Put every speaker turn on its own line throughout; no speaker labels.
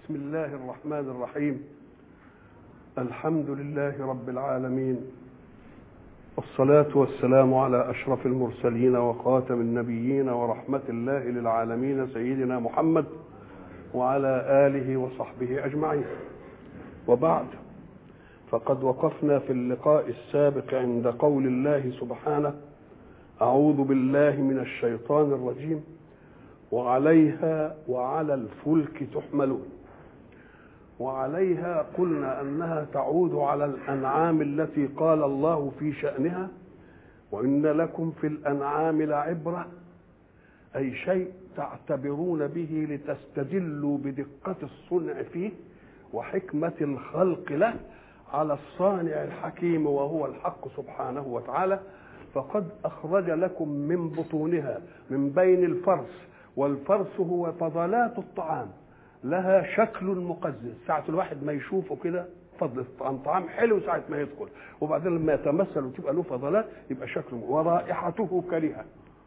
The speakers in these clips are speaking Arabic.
بسم الله الرحمن الرحيم. الحمد لله رب العالمين، والصلاة والسلام على أشرف المرسلين وخاتم النبيين ورحمة الله للعالمين سيدنا محمد وعلى آله وصحبه أجمعين. وبعد، فقد وقفنا في اللقاء السابق عند قول الله سبحانه: أعوذ بالله من الشيطان الرجيم، وعليها وعلى الفلك تحملون. وعليها قلنا أنها تعود على الأنعام التي قال الله في شأنها: وإن لكم في الأنعام لعبرة، أي شيء تعتبرون به لتستدلوا بدقة الصنع فيه وحكمة الخلق له على الصانع الحكيم وهو الحق سبحانه وتعالى. فقد أخرج لكم من بطونها من بين الفرث، والفرث هو فضلات الطعام لها شكل مقزز، ساعة الواحد ما يشوفه كده فضل طعام حلو ساعة ما يدخل، وبعدين لما يتمثل وتبقى له فضلات يبقى شكله، ورائحته كريهة.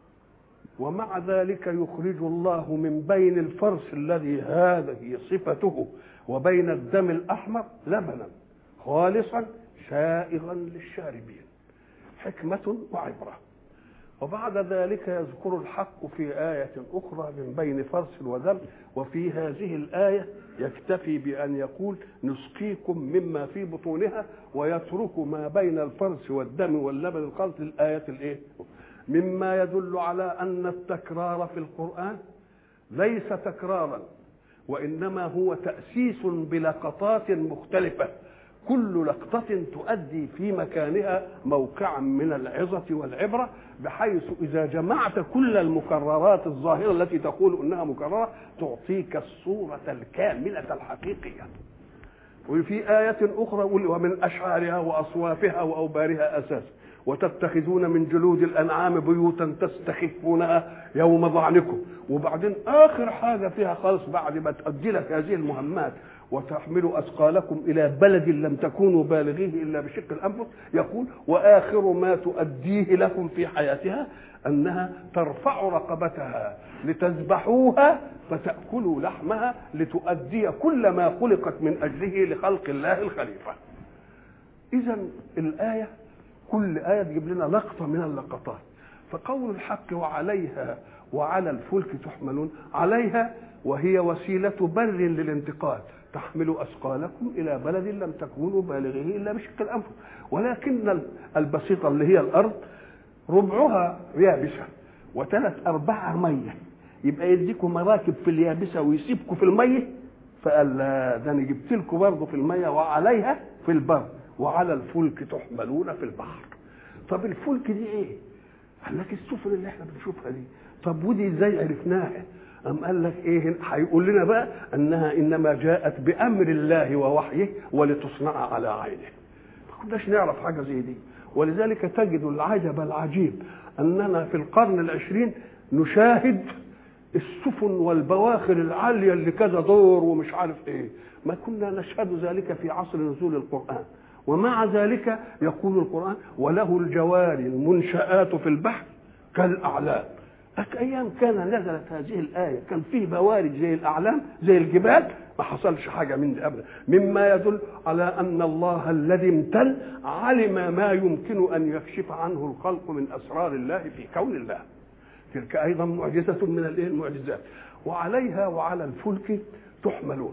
ومع ذلك يخرج الله من بين الفرث الذي هذه صفته وبين الدم الأحمر لبنا خالصا سائغا للشاربين، حكمة وعبرة. وبعد ذلك يذكر الحق في آية أخرى من بين فرث ودم، وفي هذه الآية يكتفي بأن يقول: نسقيكم مما في بطونها، ويترك ما بين الفرث والدم واللبن الخالص للآية الإيه؟ مما يدل على أن التكرار في القرآن ليس تكرارا، وإنما هو تأسيس بلقطات مختلفة، كل لقطة تؤدي في مكانها موقعا من العظة والعبرة، بحيث إذا جمعت كل المكررات الظاهرة التي تقول إنها مكررة تعطيك الصورة الكاملة الحقيقية. وفي آية أخرى: ومن أشعارها وأصوافها وأوبارها أساس، وتتخذون من جلود الأنعام بيوتا تستخفونها يوم ظعنكم. وبعدين آخر حاجة فيها خالص بعد ما تؤدي لك هذه المهمات: وتحملوا أثقالكم إلى بلد لم تكونوا بالغيه إلا بشق الأنفس، يقول: وآخر ما تؤديه لكم في حياتها أنها ترفع رقبتها لتذبحوها فتأكلوا لحمها، لتؤدي كل ما خلقت من أجله لخلق الله الخليفة. إذن الآية كل آية تجيب لنا لقطة من اللقطات. فقول الحق: وعليها وعلى الفلك تحملون، عليها وهي وسيلة بر للانتقال، تحملوا أثقالكم إلى بلد لم تكونوا بالغيه إلا بشق الأنفس. ولكن البسيطة اللي هي الأرض ربعها يابسة و3/4 مية، يبقى يديكم مراكب في اليابسة ويسيبكم في المية. فقال: لا، ده أنا جبت لكم برضه في المية، وعليها في البر، وعلى الفلك تحملون في البحر. طب الفلك دي ايه؟ قال لك السفن اللي احنا بنشوفها دي. طب ودي ازاي عرفناها؟ قال لك ايه؟ هيقول لنا بقى انها انما جاءت بامر الله ووحيه ولتصنع على عينه. ما كناش نعرف حاجه زي دي. ولذلك تجد العجب العجيب اننا في القرن العشرين نشاهد السفن والبواخر العاليه اللي كذا دور ومش عارف ايه. ما كنا نشهد ذلك في عصر نزول القرآن. ومع ذلك يقول القرآن: وله الجواري المنشآت في البحر كالأعلام. أيام كان نزلت هذه الآية كان فيه بوارج زي الأعلام زي الجبال، ما حصلش حاجة من دي أبدا، مما يدل على أن الله الذي امتن علم ما يمكن أن يكشف عنه الخلق من أسرار الله في كون الله. تلك أيضا معجزة من المعجزات. وعليها وعلى الفلك تحملون.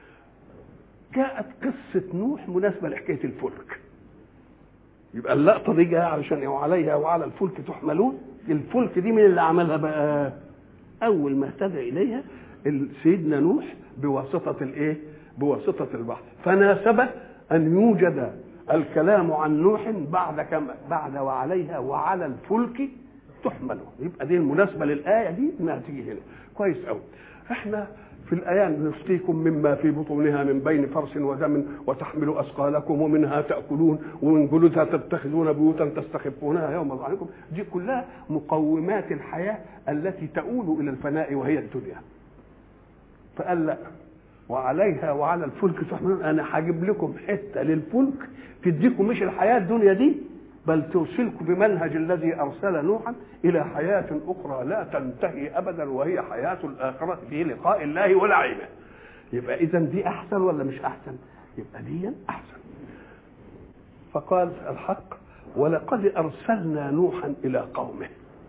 جاءت قصة نوح مناسبة لحكاية الفلك، يبقى اللقطة دي جاء علشان وعليها وعلى الفلك تحملون. الفلك دي من اللي عملها بقى؟ أول ما اهتدى إليها سيدنا نوح بواسطة الإيه؟ بواسطة البحر. فناسب أن يوجد الكلام عن نوح بعد وعليها وعلى الفلك تحملون. يبقى دي المناسبة للآية دي إنها تيجي هنا. كويس أوي. إحنا في الآيات: نسقيكم مما في بطونها من بين فرث ودم وتحملوا أثقالكم ومنها تأكلون ومن جلودها تتخذون بيوتا تستخفونها يوم ظعنكم. دي كلها مقومات الحياة التي تؤول إلى الفناء وهي الدنيا. فقال: لا، وعليها وعلى الفلك تحملون. أنا هجيب لكم حتة للفلك تديكم مش الحياة الدنيا دي، بل توصلكم بمنهج الذي أرسل نوحا إلى حياة أخرى لا تنتهي أبدا، وهي حياة الآخرة في لقاء الله ونعيمه. يبقى اذا دي احسن ولا مش احسن؟ يبقى دي احسن. فقال الحق ولقد ارسلنا نوحا الى قومه.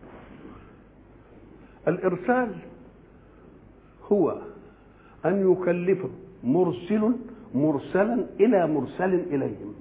الارسال هو ان يكلف مرسل مرسلا الى مرسل اليهم.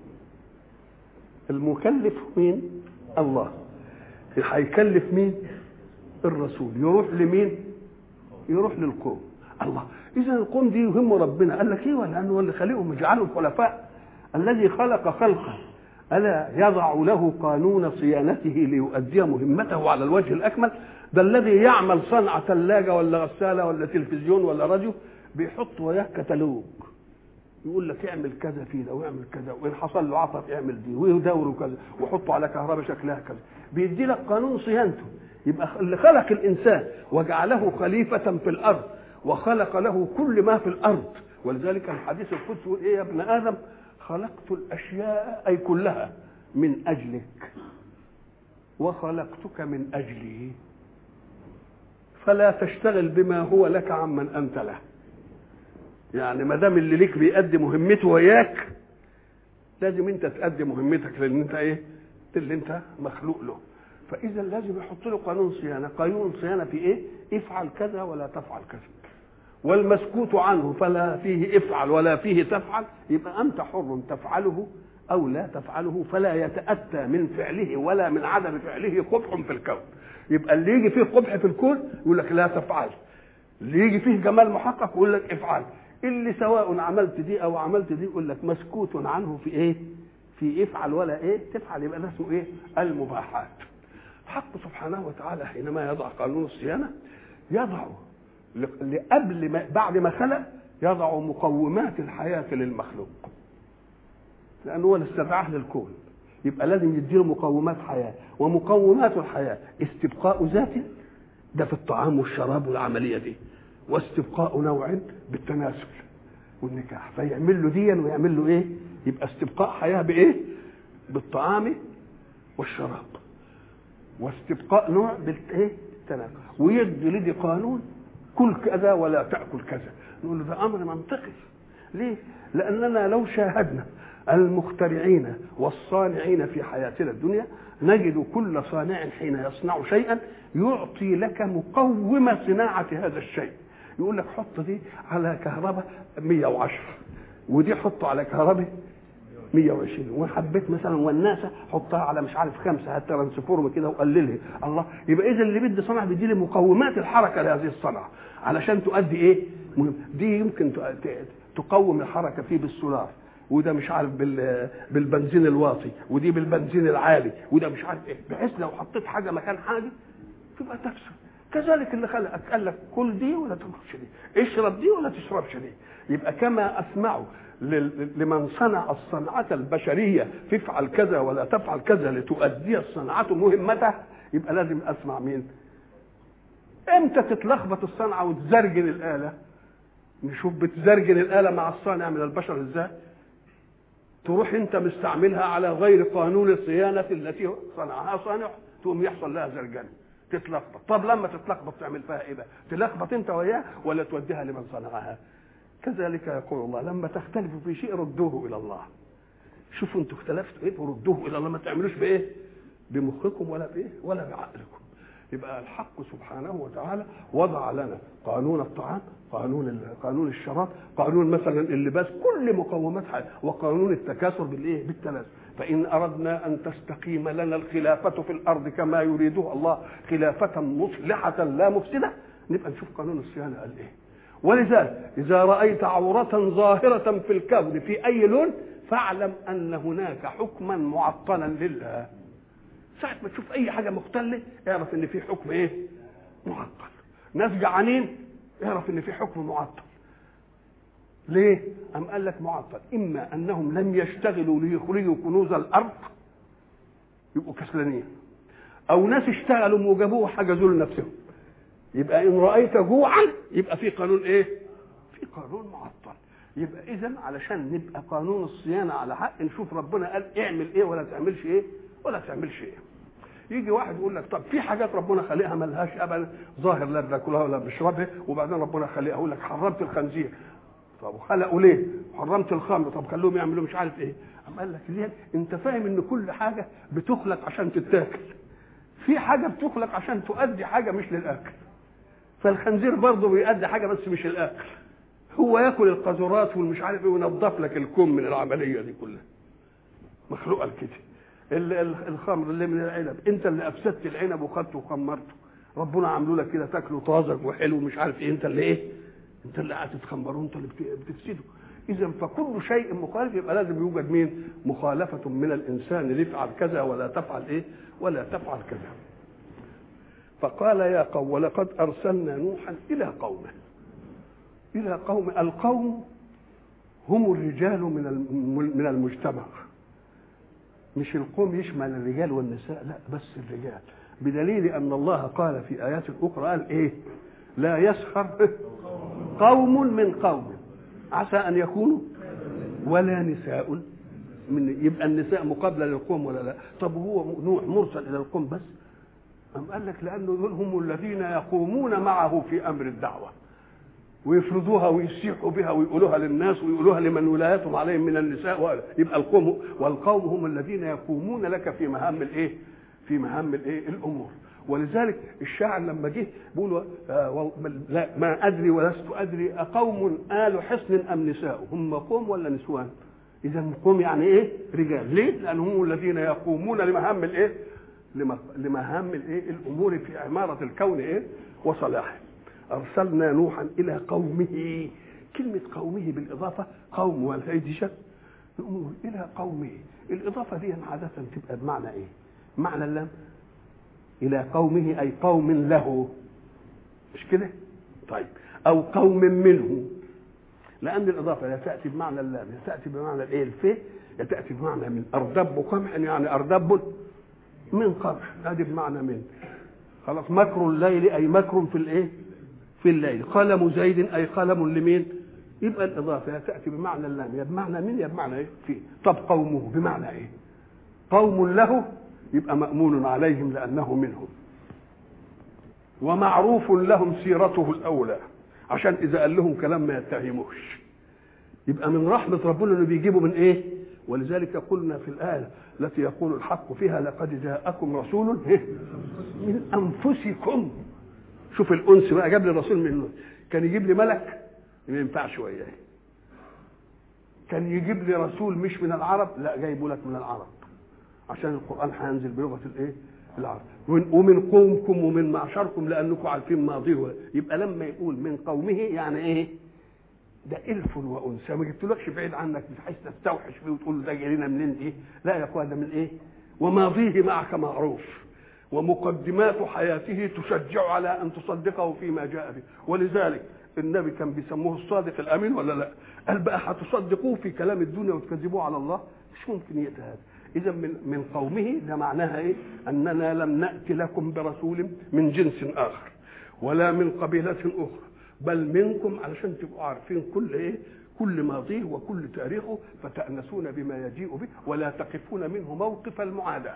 المكلف مين؟ الله. هيكلف مين؟ الرسول. يروح لمين؟ يروح للقوم. الله. اذا القوم دي يهم ربنا. قال لك ايه؟ لانه هو اللي خلقهم يجعلهم خلفاء. الذي خلق خلقه الا يضع له قانون صيانته ليؤدي مهمته على الوجه الاكمل؟ ده الذي يعمل صنعه ثلاجه ولا غساله ولا تلفزيون ولا راديو بيحط وياه كتالوج، يقول لك اعمل كذا فيه ده واعمل كذا، وان حصل له عطب اعمل دي، ويدور كذا وحطه على كهرباء شكلها كذا، بيدي لك قانون صيانته. يبقى اللي خلق الانسان وجعله خليفه في الارض وخلق له كل ما في الارض. ولذلك الحديث القدسي يقول ايه يا ابن ادم؟ خلقت الاشياء اي كلها من اجلك وخلقتك من اجلي، فلا تشتغل بما هو لك عمن انت له. يعني ما دام اللي ليك بيأدي مهمته وياك، لازم انت تأدي مهمتك، لان انت ايه؟ اللي انت مخلوق له. فاذا لازم يحط له قانون صيانه. قانون صيانه في ايه؟ افعل كذا ولا تفعل كذا. والمسكوت عنه فلا فيه افعل ولا فيه تفعل، يبقى انت حر تفعله او لا تفعله، فلا يتأتى من فعله ولا من عدم فعله قبح في الكون. يبقى اللي يجي فيه قبح في الكون يقول لك لا تفعل، اللي يجي فيه جمال محقق يقول لك افعل. اللي سواء عملت دي او عملت دي يقول لك مسكوت عنه في ايه؟ في افعل ولا ايه تفعل. يبقى ده اسمه ايه؟ المباحات. الحق سبحانه وتعالى حينما يضع قانون الصيانه يضعه قبل ما بعد ما خلق يضع مقومات الحياه للمخلوق، لانه هو اللي استدعاه للكون. يبقى لازم يديله مقومات حياه، ومقومات الحياه استبقاء ذات، ده في الطعام والشراب والعمليه دي، واستبقاء نوع بالتناسل والنكاح، فيعمل له دي ويعمل له ايه؟ يبقى استبقاء حياه بايه؟ بالطعام والشراب، واستبقاء نوع بالايه؟ بالتناسل. ويدي لدي قانون كل كذا ولا تاكل كذا. نقول له ده امر منطقي. ليه؟ لاننا لو شاهدنا المخترعين والصانعين في حياتنا الدنيا نجد كل صانع حين يصنع شيئا يعطي لك مقوم صناعه هذا الشيء. يقول لك حط دي على كهرباء 110، ودي حطه على كهرباء 120، وحبيت مثلا والناسه حطها على مش عارف 5، هات ترانسفورم كده وقللها. الله. يبقى اذا اللي بدي صنع بيدي لي مقومات الحركه لهذه الصنعه علشان تؤدي ايه؟ مهم. دي يمكن تقوم الحركه فيه بالسولار، وده مش عارف بالبنزين الواطي، ودي بالبنزين العالي، وده مش عارف ايه، بحيث لو حطيت حاجه مكان حاجه تبقى تفسد. كذلك اللي خلقك قال لك كل دي ولا تاكلش دي، اشرب دي ولا تشربش دي. يبقى كما اسمعوا لمن صنع الصنعه البشريه تفعل كذا ولا تفعل كذا لتؤدي الصنعه مهمتها، يبقى لازم اسمع مين؟ امتى تتلخبط الصنعه وتزرجن الاله؟ نشوف بتزرجن الاله مع الصانع من البشر ازاي؟ تروح انت مستعملها على غير قانون الصيانه التي صنعها صانع، تقوم يحصل لها زرجنه تتلخبط. طب لما تتلخبط تعمل فيها ايه بقى؟ تلخبط انت وياه ولا توديها لمن صنعها؟ كذلك يقول الله لما تختلفوا في شيء ردوه الى الله. شوفوا انتوا اختلفتوا ايه وردوه الى الله، ما تعملوش بايه؟ بمخكم ولا بايه؟ ولا بعقلكم. يبقى الحق سبحانه وتعالى وضع لنا قانون الطعام، قانون الشراب، قانون مثلا اللباس، كل مقومات حياه، وقانون التكاثر بالايه؟ بالتناسل. فان اردنا ان تستقيم لنا الخلافه في الارض كما يريده الله خلافه مصلحه لا مفسده، نبقى نشوف قانون الصيانه قال ايه. ولذلك اذا رايت عوره ظاهره في الكون في اي لون فاعلم ان هناك حكما معطلا لله. ساعة ما تشوف اي حاجه مختله اعرف ان في حكم ايه؟ معطل. ناس جعانين اعرف ان في حكم معطل. ليه؟ ام قال لك معطل اما انهم لم يشتغلوا ليخرجوا كنوز الارض يبقوا كسلانين، او ناس اشتغلوا وجابوه حجزوا لنفسهم. يبقى ان رايت جوعا يبقى في قانون ايه؟ في قانون معطل. يبقى اذا علشان نبقى قانون الصيانه على حق نشوف ربنا قال اعمل ايه ولا تعملش ايه ولا تعملش ايه. يجي واحد يقول لك طب في حاجات ربنا خلقها ملهاش ابدا ظاهر لا بناكلها ولا بنشربها، وبعدين ربنا خلقها يقول لك حرمت الخنزير. طب وخلقوا ليه؟ حرمت الخمر، طب خلوهم يعملوا مش عارف ايه. أم قال لك ليه؟ انت فاهم ان كل حاجه بتخلق عشان تتاكل، في حاجه بتخلق عشان تؤدي حاجه مش للاكل. فالخنزير برضه بيؤدي حاجه بس مش الاكل، هو ياكل القذورات والمش عارف ايه وينظف لك الكم من العمليه دي كلها. مخلوقه كده. الخمر اللي من العنب، انت اللي افسدت العنب وخدته وخمرته، ربنا عامله لك كده تاكله طازج وحلو ومش عارف ايه، انت اللي ايه؟ انت اللي قاعد تتخمره، انت اللي بتفسده. اذا فكل شيء مخالف يبقى لازم يوجد مين؟ مخالفه من الانسان، ليفعل كذا ولا تفعل ايه؟ ولا تفعل كذا. فقال يا قوم ولقد ارسلنا نوحا الى قومه. الى قوم، القوم هم الرجال من المجتمع، مش القوم يشمل الرجال والنساء، لا بس الرجال، بدليل ان الله قال في ايات اخرى قال ايه؟ لا يسخر قوم من قوم عسى ان يكونوا ولا نساء من، يبقى النساء مقابله للقوم ولا لا؟ طب هو نوح مرسل الى القوم بس؟ أم قال لك لانه هم الذين يقومون معه في امر الدعوه ويفرضوها ويسيحوا بها ويقولوها للناس ويقولوها لمن ولايتهم عليهم من النساء، يبقى القوم، والقوم هم الذين يقومون لك في مهام الايه؟ في مهام الايه؟ الامور. ولذلك الشاعر لما جه بيقول لا ما ادري ولست ادري اقوم آل حصن ام نساء، هم قوم ولا نسوان؟ اذا قوم يعني ايه؟ رجال. ليه؟ لانهم الذين يقومون لمهام الايه؟ لمهام الايه؟ الامور في عماره الكون ايه؟ وصلاحه. أرسلنا نوحا إلى قومه. كلمة قومه بالإضافة، قوم والهيدشة، نقول إلى قومه. الإضافة دي عادة تبقى بمعنى إيه؟ معنى اللام إلى قومه أي قوم له، مش كده؟ طيب، أو قوم منه، لأن الإضافة لا تأتي بمعنى اللام، لا تأتي بمعنى الإيه؟ الفيه، لا تأتي بمعنى من. أردب قمح يعني أردب من قمح، هذه بمعنى من. خلاص. مكر الليل أي مكر في الإيه؟ في الليل. قلم زيد أي قلم لمين؟ يبقى الإضافة تأتي بمعنى اللام، يا بمعنى من يا بمعنى إيه؟ فيه. طب قومه بمعنى إيه؟ قوم له، يبقى مأمون عليهم لأنه منهم، ومعروف لهم سيرته الأولى، عشان إذا قال لهم كلام ما يتهموش. يبقى من رحمة ربنا إنه بيجيبوا من إيه؟ ولذلك قلنا في الآية التي يقول الحق فيها لقد جاءكم رسول من أنفسكم. شوف الأنس بقى، جاب لي الرسول منه. كان يجيب لي ملك ما ينفعش وياه، كان يجيب لي رسول مش من العرب، لا جايبه لك من العرب عشان القرآن هينزل بلغة الايه؟ العرب. ومن قومكم ومن معشركم لأنكم عارفين ماضيه. يبقى لما يقول من قومه يعني ايه؟ ده ألف وأنثى، ما جبتلكش بعيد عنك بحيث تستوحش فيه وتقول ده جاي لنا منين ايه؟ لا يا اخوان، ده من ايه؟ وماضيه معك معروف، ومقدمات حياته تشجع على ان تصدقه فيما جاء به. ولذلك النبي كان بيسموه الصادق الامين ولا لا؟ قال بقى هتصدقوه في كلام الدنيا وتكذبوه على الله؟ مش ممكن يأتي هذا. اذا من قومه ده معناها ايه؟ اننا لم نأتي لكم برسول من جنس اخر ولا من قبيلة اخرى، بل منكم، علشان تبقوا عارفين كل ايه؟ كل ماضيه وكل تاريخه، فتأنسون بما يجيء به ولا تقفون منه موقف المعاداة.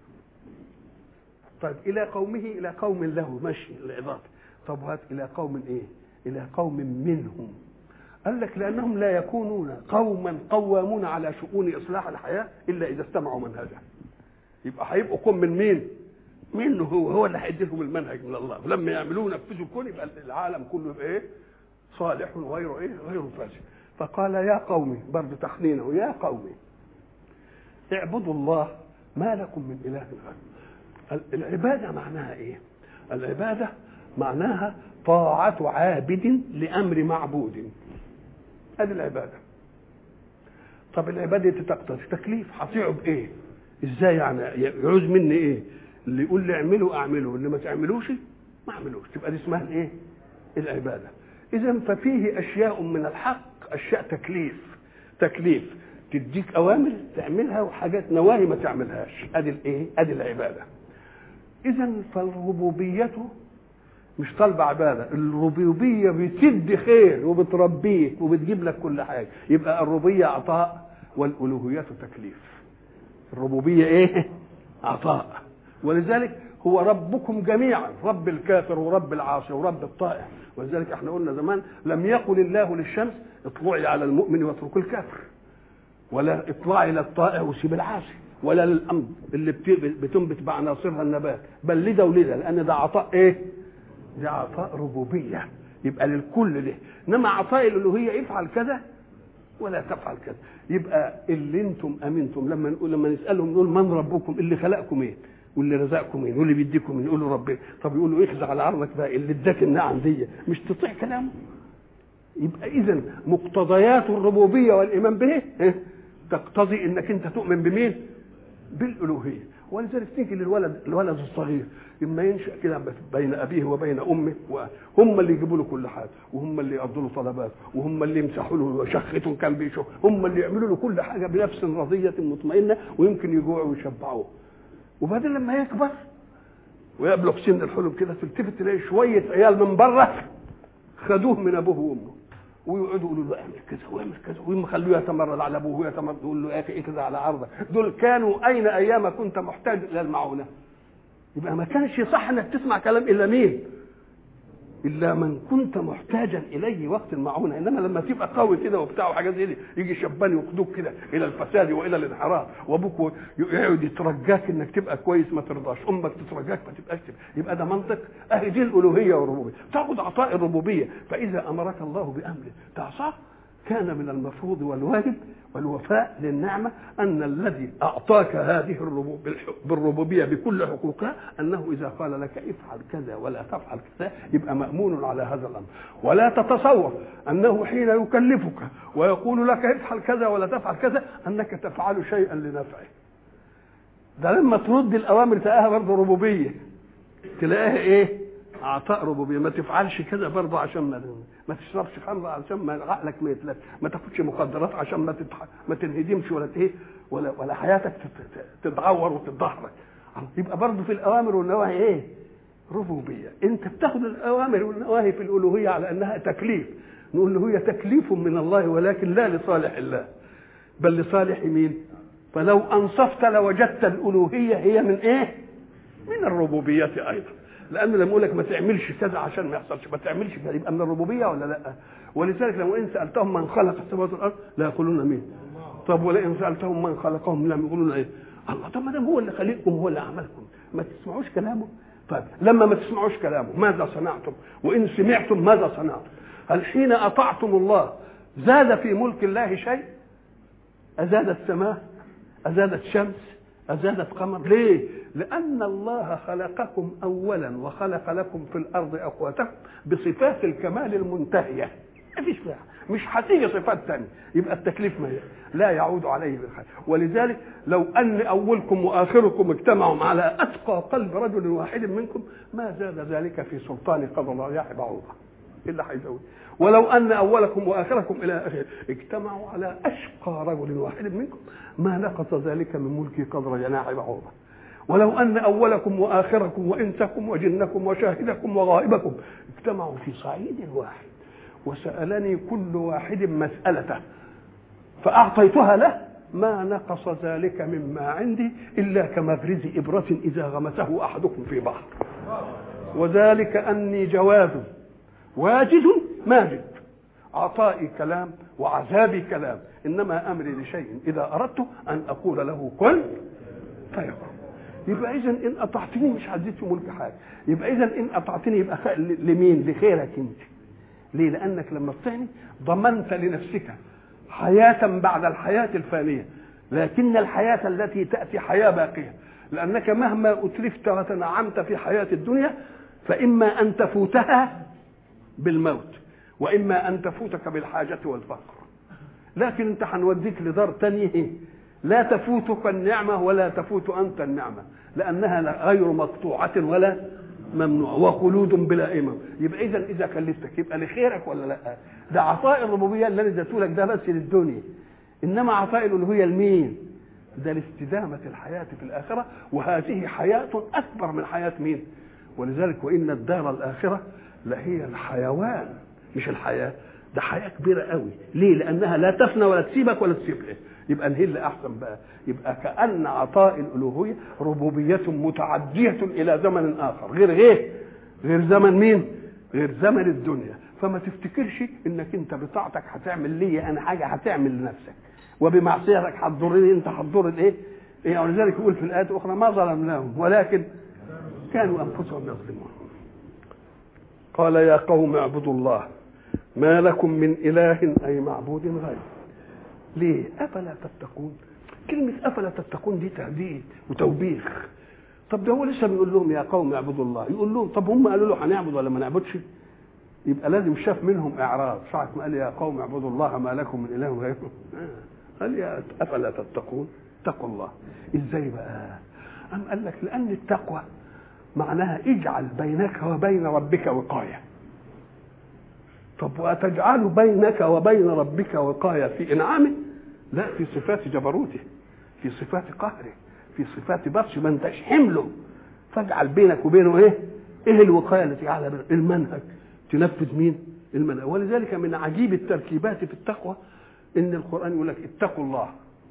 طيب الى قومه، الى قوم له، ماشي الاضافه. طب هات الى قوم ايه؟ الى قوم منهم. قال لك لانهم لا يكونون قوما قوامون على شؤون اصلاح الحياه الا اذا استمعوا منهجه. يبقى هيبقوا قوم من مين؟ منه هو اللي هيدي لهم المنهج من الله، ولما يعملوه ينفذوا الكون يبقى العالم كله يبقى ايه؟ صالح وغيره ايه؟ غير فاسد. فقال يا قومي، برضه تحنينه، يا قومي اعبدوا الله ما لكم من اله غيره. العبادة معناها ايه؟ العبادة معناها طاعة عابد لأمر معبود، هذه العبادة. طب العبادة تقتضي تكليف، هطيعه بإيه؟ إزاي يعني؟ يعوز مني إيه؟ اللي يقول لي اعمله أعمله، اللي ما تعملوش ما أعملوش. تبقى دي اسمها الإيه؟ العبادة. إذا ففيه أشياء من الحق، أشياء تكليف تديك أوامر تعملها، وحاجات نواهي ما تعملهاش. أدي الإيه؟ أدي العبادة. إذا فالربوبية مش طالبة عبادة، الربوبية بتدي خير وبتربيك وبتجيب لك كل حاجة. يبقى الربوبية عطاء والألوهية تكليف. الربوبية إيه؟ عطاء. ولذلك هو ربكم جميعا، رب الكافر ورب العاصي ورب الطائع. ولذلك احنا قلنا زمان لم يقل الله للشمس اطلعي على المؤمن واترك الكافر، ولا اطلعي للطائع وسيب العاصي، ولا للامر اللي بتنبت بعناصرها النبات، بل لده ولده، لان ده عطاء ايه؟ ده عطاء ربوبيه، يبقى للكل ده. انما عطاء الالوهيه افعل كذا ولا تفعل كذا. يبقى اللي انتم امنتم لما نسالهم نقول من ربكم؟ اللي خلقكم ايه؟ واللي رزقكم ايه؟ واللي بيديكم ايه؟ يقولوا ربنا. طب يقولوا اخذ على عرضك بقى اللي اداك النعم دي، مش تطيع كلامه؟ يبقى اذا مقتضيات الربوبيه والايمان به تقتضي انك انت تؤمن بمين؟ بالالوهيه. ولذلك تيجي الولد الصغير اما ينشا كده بين ابيه وبين امه، وهم اللي يجيبوا له كل حاجه، وهم اللي يقضوا له طلبات، وهم اللي يمسحوا له شخته كان بيشوف، هم اللي يعملوا له كل حاجه بنفس رضيه مطمئنه، ويمكن يجوعوا ويشبعوه. وبعدين لما يكبر ويبلغ سن الحلم كده تلتفت تلاقي شويه عيال من بره خدوه من ابوه وامه، ويقعدوا يقولوا له اعمل كذا واعمل كذا، ويخلوه يتمرد على ابوه ويتمرد، يقول له يا اخي كذا على عرضك. دول كانوا اين ايام كنت محتاج الى المعونه. يبقى ما كانش صح انك تسمع كلام الا مين؟ الا من كنت محتاجا اليه وقت المعونه. انما لما تبقى قوي كده وبتاع وحاجات زي دي، يجي شبان يقودوك كده الى الفساد والى الانحراف، وابوك يقعد يترجاك انك تبقى كويس ما ترضاش، امك تترجاك ما تبقاش يبقى ده منطق. اهي دي الالوهيه والربوبيه، تاخذ عطاء الربوبيه. فاذا امرك الله بامر تعصاه كان من المفروض والواجب والوفاء للنعمه ان الذي اعطاك هذه بالربوبيه بكل حقوقها انه اذا قال لك افعل كذا ولا تفعل كذا يبقى مامون على هذا الامر. ولا تتصور انه حين يكلفك ويقول لك افعل كذا ولا تفعل كذا انك تفعل شيئا لنفعه. ده لما ترد الاوامر تلاقيها برضه ربوبيه، تلاقيها ايه؟ عطاء ربوبيه. ما تفعلش كذا برضه عشان ما تشربش خمر، عشان ما عقلك ما يتلف، ما تاخدش مخدرات عشان ما تنهدمش ولا ايه ولا حياتك تتعور وتتدهور. يبقى برضه في الاوامر والنواهي ايه؟ ربوبيه. انت بتاخد الاوامر والنواهي في الالوهيه على انها تكليف، نقول له هي تكليف من الله ولكن لا لصالح الله بل لصالح مين؟ فلو انصفت لوجدت الالوهيه هي من ايه؟ من الربوبيه ايضا. لأن لما يقول لك ما تعملش كذا عشان ما يحصلش، ما تعملش كذا، يبقى من الربوبية ولا لا؟ ولذلك لو إن سألتهم من خلق السماوات والأرض لا يقولون مين؟ طب ولئن سألتهم من خلقهم لم يقولون إيه؟ الله. طب ما دام هو اللي خلقكم هو اللي عملكم، ما تسمعوش كلامه؟ طيب لما ما تسمعوش كلامه ماذا صنعتم؟ وإن سمعتم ماذا صنعتم؟ هل حين أطعتم الله زاد في ملك الله شيء؟ أزادت السماء؟ أزادت شمس؟ أزادت قمر؟ ليه؟ لأن الله خلقكم أولا وخلق لكم في الأرض أقواتكم بصفات الكمال المنتهية، مفيش فيها، مش هتيجي صفات ثانية. يبقى التكليف لا يعود عليه بالخير. ولذلك لو أن أولكم وآخركم اجتمعوا على أتقى قلب رجل واحد منكم ما زاد ذلك في سلطان قدر الله يحب عوضة إلا هيزود. ولو أن أولكم وآخركم إلى آخره اجتمعوا على أشقى رجل واحد منكم ما نقص ذلك من ملكي قدر جناح بعوضة. ولو أن أولكم وآخركم وإنسكم وجنكم وشاهدكم وغائبكم اجتمعوا في صعيد واحد وسألني كل واحد مسألته فأعطيتها له ما نقص ذلك مما عندي إلا كمغرز إبرة إذا غمسه أحدكم في بحر. وذلك أني جواد واجد ماجد، عطائي كلام وعذابي كلام، إنما أمري لشيء إذا أردت أن أقول له كن فيكون. يبقى إذن إن أطعتني مش هديت في ملك حاجة. يبقى إذن إن أطعتني يبقى لمين؟ لخيرك أنت. ليه؟ لأنك لما تطعني ضمنت لنفسك حياة بعد الحياة الفانية، لكن الحياة التي تأتي حياة باقية، لأنك مهما أتلفت وتنعمت في حياة الدنيا فإما أن تفوتها بالموت وإما أن تفوتك بالحاجة والفقر. لكن أنت هنوديك لدار تانية لا تفوتك النعمة ولا تفوت أنت النعمة، لأنها غير مقطوعة ولا ممنوع وخلود بلا إيمان. يبقى إذا كلفتك يبقى لخيرك ولا لا؟ ده عطاء الربوبية اللي أنا اديته لك ده بس للدنيا، إنما عطاء الألوهية لمين؟ ده لاستدامة الحياة في الآخرة، وهذه حياة أكبر من حياة مين؟ ولذلك وإن الدار الآخرة لهي الحيوان مش الحياة. ده حياة كبيرة قوي. ليه؟ لأنها لا تفنى ولا تسيبك ولا تسيبها. يبقى هي اللي أحسن بقى. يبقى كأن عطاء الألوهية ربوبية متعدية إلى زمن آخر غير زمن مين؟ غير زمن الدنيا. فما تفتكرش انك انت بطاعتك هتعمل لي انا حاجه، هتعمل لنفسك، وبمعصيتك هتضرني انت، هتضر الايه؟ ولذلك يقول في الايات الاخرى ما ظلمناهم ولكن كانوا انفسهم يظلمون. قال يا قوم اعبدوا الله ما لكم من اله اي معبود غيره. ليه؟ افلا تتقون. كلمه افلا تتقون دي تهديد وتوبيخ. طب ده هو لسه بيقول لهم يا قوم اعبدوا الله، يقول لهم طب هم قالوا له هنعبد ولا ما نعبدش؟ يبقى لازم شاف منهم اعراض ساعه ما قال يا قوم اعبدوا الله ما لكم من اله غيره. قال يا افلا تتقون، اتقوا الله. ازاي بقى؟ قال لك لان التقوى معناها اجعل بينك وبين ربك وقايه. طب وتجعل بينك وبين ربك وقايه في انعامه؟ لا، في صفات جبروته، في صفات قهره، في صفات بطش ما انتش حمله. فاجعل بينك وبينه ايه الوقايه اللي تجعلها بينك؟ المنهج، تنفذ مين؟ المنهج. ولذلك من عجيب التركيبات في التقوى ان القران يقول لك اتقوا الله،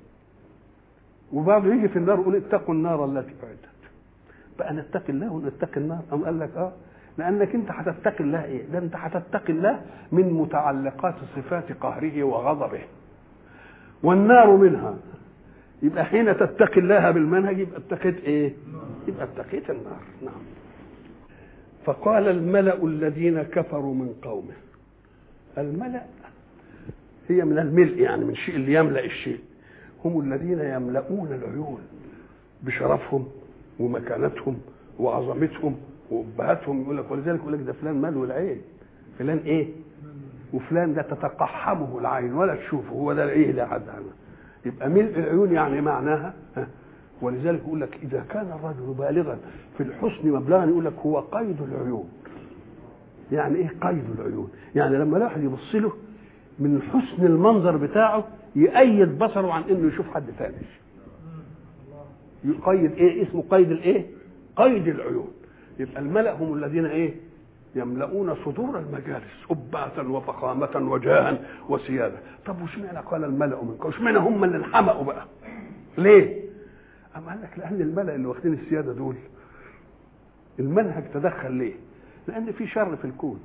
وبعض يجي في النار يقول اتقوا النار التي اعدت. بقى نتقي الله ونتقي النار؟ أم قال لك لانك انت هتتقي الله ايه؟ ده انت هتتقي الله من متعلقات صفات قهره وغضبه، والنار منها. يبقى حين تتقي الله بالمنهج يبقى اتقيت ايه؟ يبقى اتقيت النار. نعم. فقال الملأ الذين كفروا من قومه. الملأ هي من الملء، يعني من شيء اللي يملأ الشيء. هم الذين يملؤون العيون بشرفهم ومكانتهم وعظمتهم وأبهاتهم. يقول لك ولذلك يقول لك ده فلان ملو العين، فلان ايه؟ وفلان ده تتقحمه العين ولا تشوفه، هو ده ايه ده حد عنه. يبقى ملء العيون يعني معناها ولذلك يقول لك اذا كان الرجل بالغا في الحسن مبلغا يقول لك هو قيد العيون. يعني ايه قيد العيون؟ يعني لما الواحد يبص له من حسن المنظر بتاعه يقيد بصره عن انه يشوف حد ثاني. يقيد ايه؟ اسمه قيد الايه؟ قيد العيون. يبقى الملأ هم الذين ايه؟ يملؤون صدور المجالس أباتا وفخامة وجاها وسيادة. طب واشمعنى قال الملأ منكم؟ واشمعنى هم اللي انحمقوا بقى؟ ليه؟ أما قال لك لأن الملأ اللي واخدين السيادة دول المنهج تدخل. ليه؟ لأن في شر في الكون.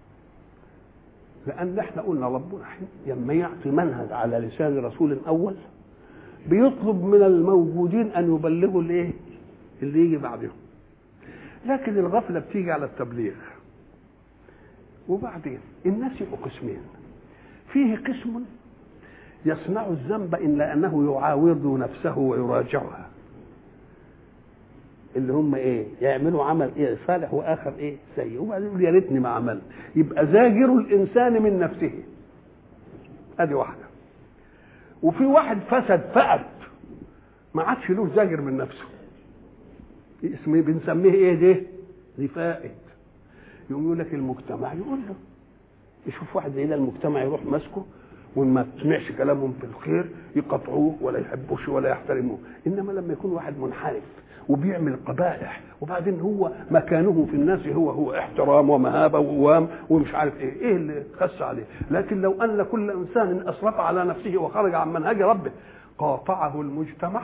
لأن احنا قلنا ربنا لما يعطي منهج على لسان رسول أول بيطلب من الموجودين أن يبلغوا الايه؟ اللي يجي بعدهم. لكن الغفلة بتيجي على التبليغ. وبعدين الناس يبقوا قسمين. فيه قسم يصنع الذنب إلا أنه يعاود نفسه ويراجعها، اللي هم ايه؟ يعملوا عمل ايه صالح واخر ايه سيء، وبعدين يقول يا ريتني ما عملت. يبقى زاجر الانسان من نفسه. ادي واحده. وفي واحد فسد فقد ما عادش له زاجر من نفسه، اسمه بنسميه ايه ده؟ دي فائد. يقوم يقول لك المجتمع يقول له يشوف واحد زي ده المجتمع يروح ماسكه وما تسمعش كلامهم في الخير يقطعوه ولا يحبوش ولا يحترموه. انما لما يكون واحد منحرف وبيعمل قبائح وبعدين هو مكانه في الناس هو احترام ومهابه ووام ومش عارف ايه اللي خس عليه. لكن لو ان كل انسان اسرف على نفسه وخرج عن منهج ربه قاطعه المجتمع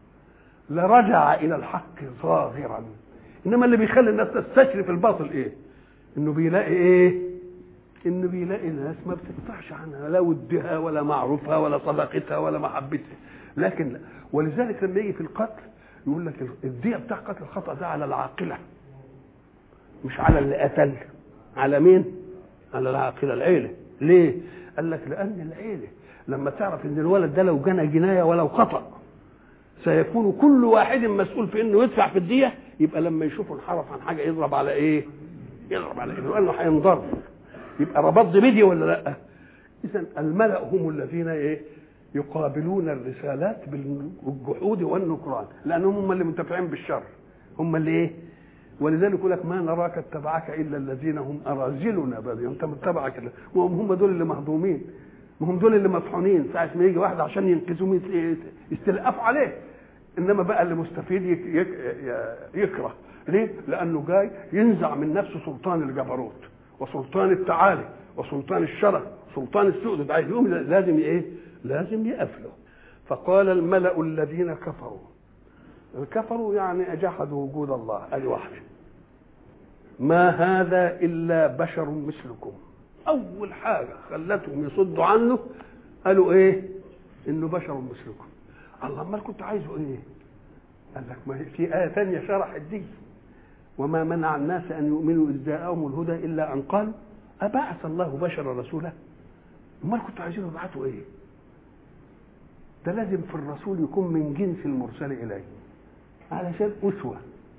لرجع الى الحق ظاهرا. انما اللي بيخلي الناس تستشرف الباطل ايه؟ انه بيلاقي ايه؟ انه بيلاقي ناس ما بتقطعش عنها لا ودها ولا معروفها ولا صداقتها ولا محبتها. لكن ولذلك لما يجي في القتل يقول لك الدية بتاع قتل الخطأ ده على العاقلة مش على اللي قتل. على مين؟ على العاقلة، العيلة. ليه؟ قال لك لأن العيلة لما تعرف ان الولد ده لو جنى جناية ولو خطأ سيكون كل واحد مسؤول في انه يدفع في الدية، يبقى لما يشوفه انحرف عن حاجة يضرب على ايه؟ يضرب على ايه؟ لأنه هينضرب. يبقى ربط بدي ولا لا؟ إذن الملأ هم الذين ايه؟ يقابلون الرسالات بالجحود والنكران، لانهم هم اللي منتفعين بالشر، هم اللي ايه؟ ولذلك يقول لك ما نراك اتبعك الا الذين هم اراذلنا بادي. انت متبعك هم دول اللي مهضومين، هم دول اللي مطحونين. ساعه ما يجي واحد عشان ينقذهم يستلقفوا عليه. انما بقى اللي مستفيد يكره. ليه؟ لانه جاي ينزع من نفسه سلطان الجبروت وسلطان التعالي وسلطان الشرف وسلطان السؤدد. عايز يقوم لازم ايه؟ لازم يقفله. فقال الملأ الذين كفروا. الكفروا يعني جحدوا وجود الله. ادي واحده. ما هذا الا بشر مثلكم. اول حاجه خلتهم يصدوا عنه قالوا ايه؟ انه بشر مثلكم. الله، امال كنت عايزه ايه؟ قال لك ما هي في ايه ثانيه شرحت دي، وما منع الناس ان يؤمنوا اذ جاءهم الهدى الا ان قالوا ابعث الله بشرا رسولا. امال كنتوا عايزين يبعثوا ايه؟ ده لازم في الرسول يكون من جنس المرسل اليه علشان اسوه،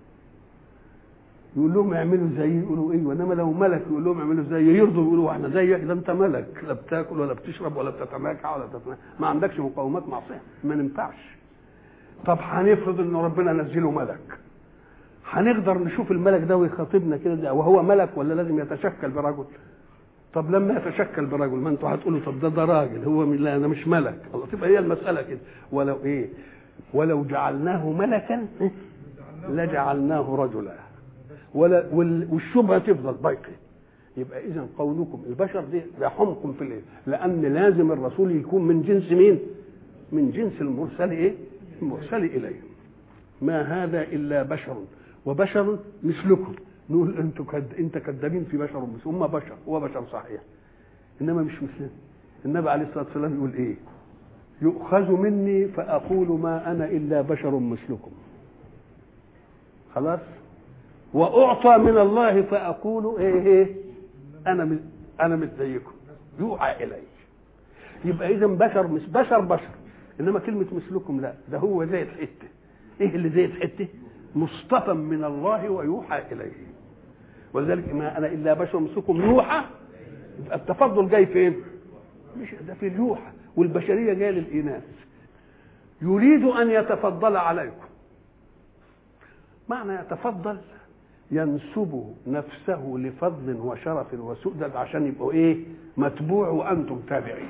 يقول لهم اعملوا زيي يقولوا ايه، وانما لو ملك يقول لهم اعملوا زيي يرضوا يقولوا احنا زيك. ده انت ملك، لا بتاكل ولا بتشرب ولا بتتماكع ولا ما عندكش مقومات معصيه، ما ننفعش. طب هنفرض ان ربنا نزله ملك، هنقدر نشوف الملك ده ويخاطبنا كده وهو ملك ولا لازم يتشكل برجل؟ طب لما يتشكل برجل ما انتوا هتقولوا طب ده راجل، هو من لا انا مش ملك. الله، تبقى هي المساله كده. ولو ايه؟ ولو جعلناه ملكا لجعلناه رجلا، والشبهه تفضل باقيه. يبقى اذا قولكم البشر دي يحمكم في الايه؟ لان لازم الرسول يكون من جنس مين؟ من جنس المرسل ايه؟ المرسل اليه. ما هذا الا بشر وبشر مثلكم. نقول انت كذابين في بشر مثل هم بشر، هو بشر صحيح انما مش مثلنا. النبي عليه الصلاه والسلام يقول ايه؟ يؤخذ مني فاقول ما انا الا بشر مثلكم، خلاص، واعطى من الله فاقول ايه انا مثل زيكم يوحى الي. يبقى اذا بشر مش بشر، انما كلمه مثلكم لا، ده هو زي حته. ايه اللي زي حته؟ مصطفى من الله ويوحى اليه. ولذلك ما انا الا بشر مثلكم يوحى. يبقى التفضل جاي فين؟ مش ده في اليوحى، والبشريه جايه للاناث. يريد ان يتفضل عليكم. معنى يتفضل ينسب نفسه لفضل وشرف وسؤدد عشان يبقوا ايه؟ متبوع وانتم تابعين.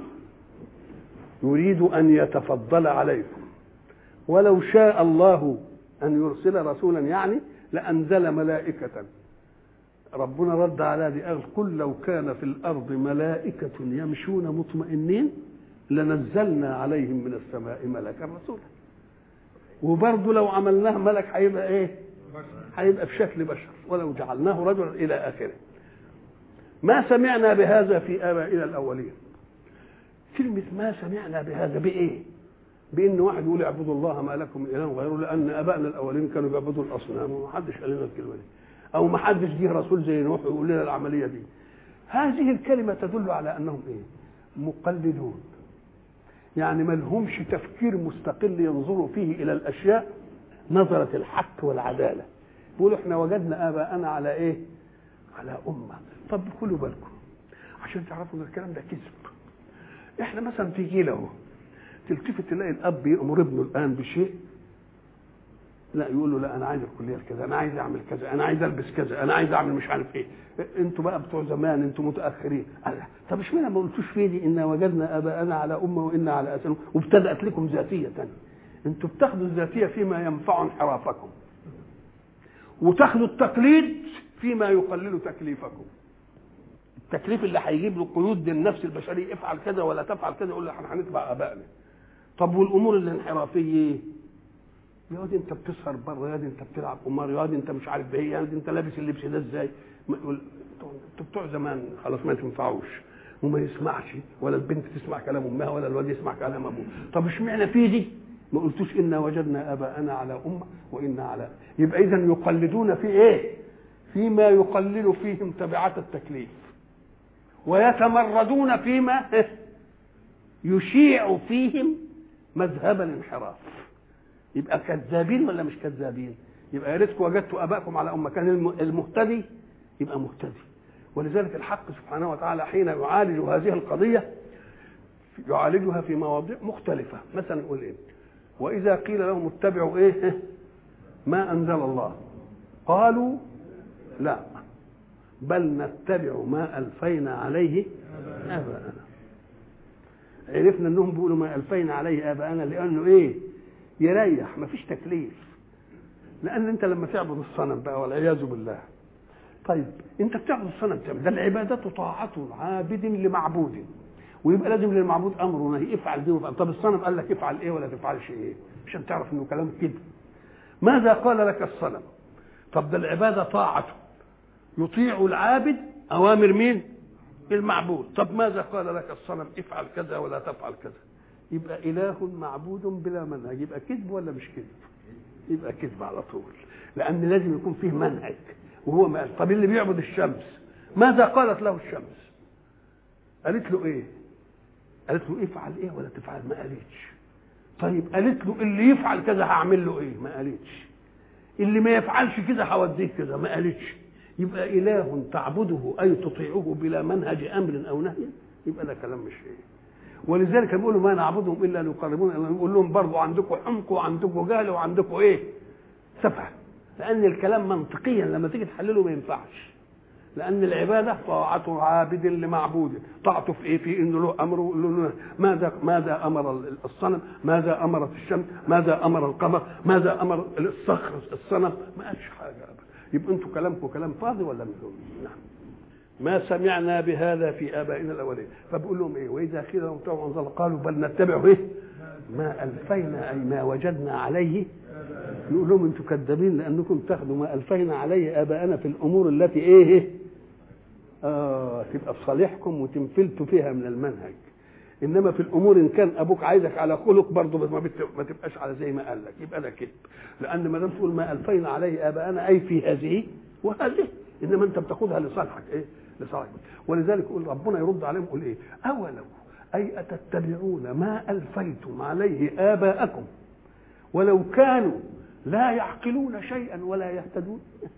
يريد ان يتفضل عليكم. ولو شاء الله ان يرسل رسولا يعني لانزل ملائكه. ربنا رد على دي قال قل لو كان في الارض ملائكه يمشون مطمئنين لنزلنا عليهم من السماء ملكا رسولا. وبرضه لو عملناه ملك هيبقى ايه؟ هيبقى في شكل بشر. ولو جعلناه رجلا الى اخره. ما سمعنا بهذا في ابائنا الاولين. كلمه ما سمعنا بهذا بايه؟ بان واحد يقول اعبدوا الله ما لكم من اله غيره، لان ابائنا الاولين كانوا بيعبدوا الاصنام ومحدش قال لنا الكلمه دي، او محدش جه رسول زي نوح يقول لنا العمليه دي. هذه الكلمه تدل على انهم ايه؟ مقلدون، يعني ما لهمش تفكير مستقل ينظروا فيه الى الاشياء نظره الحق والعداله. بيقولوا احنا وجدنا اباءنا على ايه؟ على امه. طب خلوا بالكم عشان تعرفوا ان الكلام ده كذب. احنا مثلا في جيل اهو تلتفت تلاقي الاب يامر ابنه الان بشيء، لا يقول له لا انا عايز الكليه كذا، انا عايز اعمل كذا، انا عايز البس كذا، انا عايز اعمل مش عارف ايه. انتوا بقى بتوع زمان انتوا متاخرين. طب اشمعنى ما قلتوش في دي ان وجدنا اباءنا على امه وانا على اثرهم وابتدات لكم ذاتيه ثانيه؟ انتوا بتاخدوا الذاتيه فيما ينفع انحرافكم، وتاخدوا التقليد فيما يقلل تكليفكم. التكليف اللي هيجيب له قيود للنفس البشريه افعل كذا ولا تفعل كذا يقول له احنا هنتبع ابائنا. طب والامور الانحرافيه يا واد انت بتسهر بره، يا واد انت بتلعب قمار، يا واد انت مش عارف ايه، يا واد انت لابس اللبس ده ازاي؟ انتوا بتوع زمان خلاص ما تنفعوش وما يسمعش، ولا البنت تسمع كلام امها ولا الواد يسمع كلام ابوه. طب اشمعنى في دي ما قلتوش انا وجدنا اباءنا على امه وانا على؟ يبقى اذا يقلدون في ايه؟ فيما يقلل فيهم تبعات التكليف، ويتمردون فيما يشيع فيهم مذهب الانحراف. يبقى كذابين ولا مش كذابين؟ يبقى يا ريتكم وجدتوا ابائكم على امه. كان المهتدي يبقى مهتدي. ولذلك الحق سبحانه وتعالى حين يعالج هذه القضيه يعالجها في مواضيع مختلفه. مثلا يقول ايه؟ واذا قيل لهم اتبعوا ايه ما انزل الله قالوا لا بل نتبع ما الفينا عليه اباءنا. عرفنا انهم بيقولوا ما الفينا عليه اباءنا لانه ايه؟ يريح، ما فيش تكليف. لان انت لما تعبد الصنم بقى والعياذ بالله، طيب انت بتعبد الصنم ده العباده طاعه عابد لمعبود، ويبقى لازم للمعبود امر ونهي، افعل دي وافعل. طب الصنم قال لك افعل ايه ولا تفعلش ايه؟ عشان تعرف انه كلام كده. ماذا قال لك الصنم؟ طب ده العباده طاعته، يطيع العابد اوامر مين؟ المعبود. طب ماذا قال لك الصنم؟ افعل كذا ولا تفعل كذا. يبقى إله معبود بلا منهج، يبقى كذب ولا مش كذب؟ يبقى كذب على طول، لأن لازم يكون فيه منهج. وهو ما قال. طب اللي بيعبد الشمس ماذا قالت له الشمس؟ قالت له ايه؟ قالت له افعل ايه ولا تفعل؟ ما قالتش. طيب قالت له اللي يفعل كذا هعمل له ايه؟ ما قالتش. اللي ما يفعلش كذا هوديه كذا، ما قالتش. يبقى إله تعبده أي تطيعه بلا منهج أمر أو نهي، يبقى ده كلام مش ايه. ولذلك بيقولوا ما نعبدهم الا ليقربونا، نقول لهم برضه عندكم حمق وعندكم جهل وعندكم ايه؟ سفه. لان الكلام منطقيا لما تيجي تحلله ما ينفعش، لان العباده طاعه عابد لمعبود. طاعته في ايه؟ في انه له امر. ماذا امر الصنم؟ ماذا امرت الشمس؟ ماذا امر القمر؟ ماذا امر الصخر الصنم؟ ما قالش حاجه ابدا. يبقى انتوا كلامكم كلام فاضي ولا مش؟ نعم. ما سمعنا بهذا في آبائنا الأولين. فبقول لهم إيه؟ وإذا قيل لهم اتبعوا ما أنزل قالوا بل نتبع إيه؟ ما ألفينا أي ما وجدنا عليه. يقول لهم أنتم كذابين لأنكم تاخذوا ما ألفينا عليه آبائنا في الأمور التي إيه؟ تبقى في صالحكم وتنفلتوا فيها من المنهج. إنما في الأمور إن كان أبوك عايزك على خلق برضه ما تبقاش على زي ما قال لك، يبقى ده كذب. لأن ما دام تقول ما ألفينا عليه آبائنا أي في هذه وهذه، إنما أنت بتاخذها لصالحك إيه؟ لصالحك. ولذلك يقول ربنا يرد عليهم يقول ايه؟ اولو اي اتتبعون ما الفيتم عليه اباءكم ولو كانوا لا يعقلون شيئا ولا يهتدون.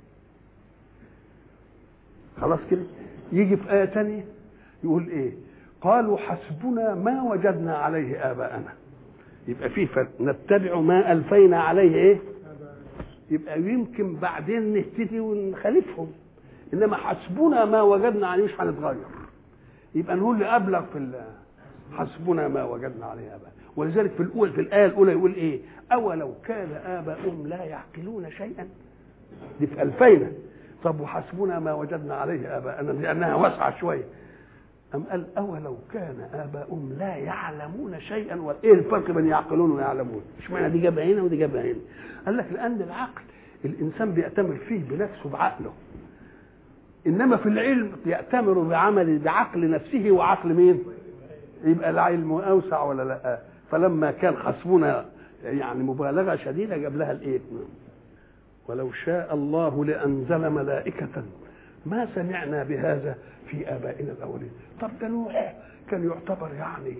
خلاص كده. يجي في ايه ثانيه يقول ايه؟ قالوا حسبنا ما وجدنا عليه اباءنا. يبقى في نتبع ما الفينا عليه ايه؟ يبقى يمكن بعدين نهتدي ونخالفهم، انما حسبنا ما وجدنا عليه مش هنتغير. يبقى نقول اللي ابلغ في حسبنا ما وجدنا عليه اباء. ولذلك في الايه الاولى يقول ايه؟ اولو كان اباؤهم لا يعقلون شيئا. دي في الفينا. طب وحسبنا ما وجدنا عليه اباءنا لانها واسعه شويه. ام قال اولو كان اباؤهم لا يعلمون شيئا. وايه الفرق بين يعقلون ويعلمون؟ اشمعنى دي جابها هنا ودي جابها هنا؟ قال لك لان العقل الانسان بيأتمر فيه بنفسه بعقله، انما في العلم يأتمر بعقل نفسه وعقل مين؟ يبقى العلم اوسع ولا لا؟ فلما كان حسبنا يعني مبالغه شديده جاب لها الايه؟ ولو شاء الله لانزل ملائكه ما سمعنا بهذا في ابائنا الاولين. طب ده نوح كان يعتبر يعني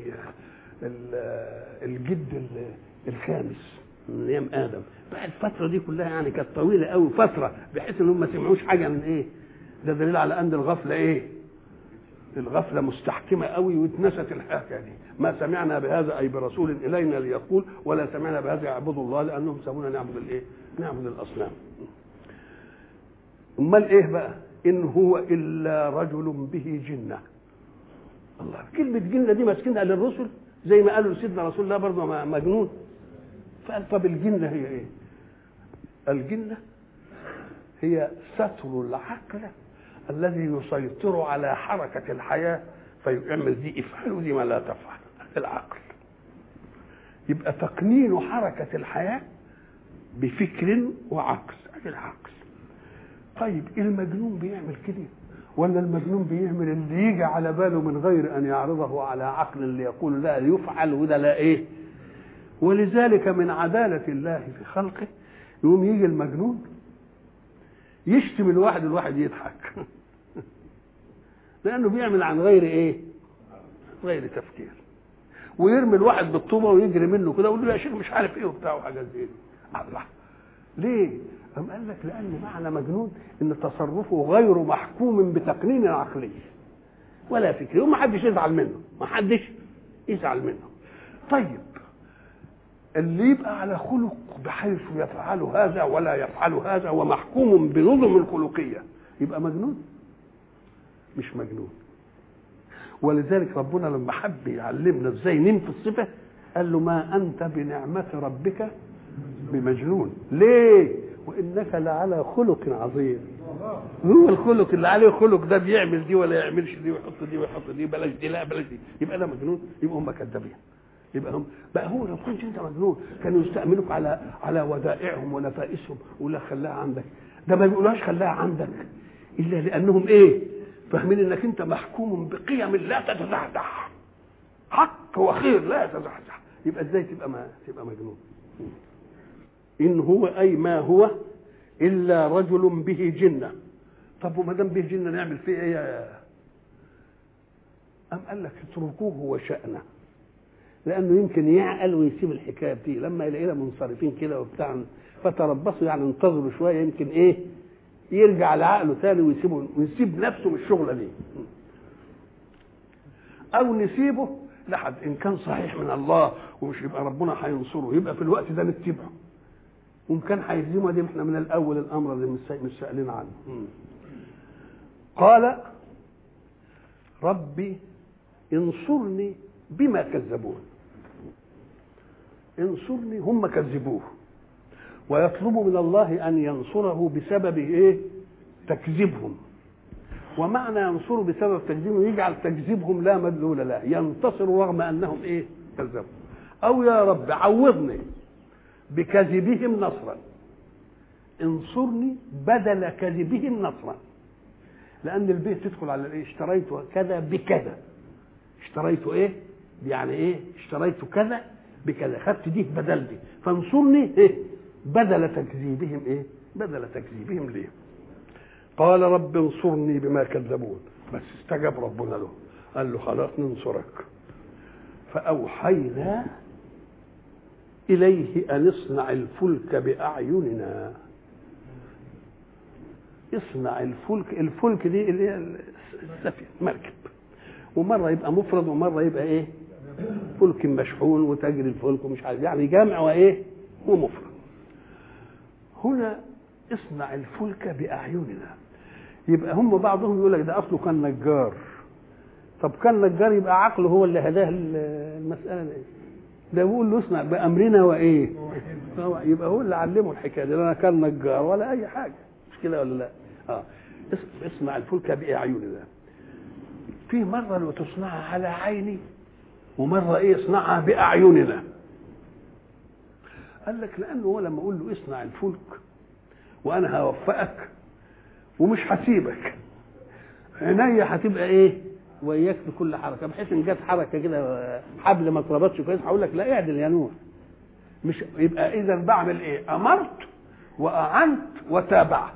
الجد الخامس من ايام ادم. بقى الفتره دي كلها يعني كانت طويله قوي، فتره بحيث انهم ما سمعوش حاجه من ايه؟ ده دليل على ان الغفله ايه؟ الغفله مستحكمه قوي واتنست الحكايه دي. ما سمعنا بهذا اي برسول الينا ليقول ولا سمعنا بهذا يعبدوا الله لانهم سمونا نعبد الايه؟ نعبد الاصنام. امال ايه بقى؟ ان هو الا رجل به جنه. الله، كلمه جنه دي ماسكينها للرسل زي ما قالوا لسيدنا رسول الله برضه مجنون. فقال طب الجنه هي ايه؟ الجنه هي ستر العقل الذي يسيطر على حركة الحياة فيعمل دي افعل ودي ما لا تفعل. العقل يبقى تقنين حركة الحياة بفكر وعقل. العقل. طيب المجنون بيعمل كده ولا المجنون بيعمل اللي يجي على باله من غير أن يعرضه على عقل اللي يقول لا يفعل وده لا ايه؟ ولذلك من عدالة الله في خلقه يقوم يجي المجنون يشتم الواحد والواحد يضحك لانه بيعمل عن غير ايه؟ غير تفكير. ويرمي الواحد بالطوبه ويجري منه كده ويقول له يا شيخ مش عارف ايه وبتاع وحاجات زي دي. الله، ليه؟ قام قال لك لان معنى مجنون ان تصرفه غير محكوم بتقنين عقلي ولا فكري وما حدش يزعل منه، ما حدش يزعل منه. طيب اللي يبقى على خلق بحيث يفعل هذا ولا يفعل هذا ومحكوم بنظم الخلقيه يبقى مجنون؟ مش مجنون. ولذلك ربنا لما حب يعلمنا ازاي ننفي الصفه قال له ما انت بنعمه ربك بمجنون. ليه؟ وانك لعلى خلق عظيم. هو الخلق اللي عليه خلق ده بيعمل دي ولا يعملش دي ويحط دي ويحط دي بلاش دي لا بلاش دي، يبقى ده مجنون. يبقى هم كذابين. يبقى هم بقى هو لو كنت انت مجنون كانوا يستأمنوك على ودائعهم ونفائسهم ولا خلاها عندك. ده ما بيقولوهاش خلاها عندك الا لانهم ايه؟ فاهمين انك انت محكوم بقيم لا تتزحزح، حق وخير لا يتزحزح، يبقى ازاي تبقى مجنون؟ ان هو اي ما هو الا رجل به جنه. طب وما دام به جنه نعمل فيه ايه؟ ام قال لك اتركوه وشأنه، لانه يمكن يعقل ويسيب الحكايه دي لما يلاقينا منصرفين كده وبتاع، فتربصوا يعني انتظروا شويه يمكن ايه يرجع لعقله ثاني ويسيب نفسه من الشغله دي، او نسيبه لحد ان كان صحيح من الله ومش يبقى ربنا هينصره، يبقى في الوقت ده نتبعه، وان كان هيهزمه دي احنا من الاول الامر اللي مش سائلين عنه. قال ربي انصرني بما كذبون. انصرني، هم كذبوه ويطلب من الله ان ينصره بسبب ايه؟ تكذيبهم. ومعنى ينصره بسبب تكذيبهم يجعل تكذيبهم لا مدلول له، ينتصروا رغم انهم ايه؟ كذبوا. او يا رب عوضني بكذبهم نصرا، انصرني بدل كذبهم نصرا، لان البيت تدخل على الايه؟ اشتريت كذا بكذا، اشتريت ايه يعني ايه؟ اشتريت كذا بكذا، خدت دي بدل دي، فانصرني ايه؟ بدل تكذيبهم ايه؟ بدل تكذيبهم ليه؟ قال رب انصرني بما كذبون. بس استجاب ربنا له، قال له خلاص ننصرك. فأوحينا إليه أن اصنع الفلك بأعيننا. اصنع الفلك دي اللي هي السفينة، مركب، ومرة يبقى مفرد ومرة يبقى ايه؟ فلك مشحون وتجري الفلك ومش عارف، يعني جامع وايه؟ ومفرد. هنا اصنع الفلك بأعيننا، يبقى هم بعضهم يقول لك ده اصله كان نجار. طب كان نجار يبقى عقله هو اللي هداه المسألة دي، ده بيقول له اصنع بأمرنا وايه؟ يبقى هو اللي علمه الحكاية دي، لا كان نجار ولا أي حاجة، مش كده ولا لا؟ اصنع الفلك بأعيننا. في مرة لو تصنعها على عيني، ومرة ايه؟ اصنعها بأعيننا. قال لك لأنه هو لما أقول له اصنع الفلك وأنا هوفقك ومش هسيبك، عينيا هتبقى ايه؟ وياك في كل حركة، بحيث إن جت حركة كده حبل ما اتربطش كويس هقول لك لا اعدل يا نوح. مش يبقى إذا بعمل ايه؟ أمرت وأعنت وتابعت.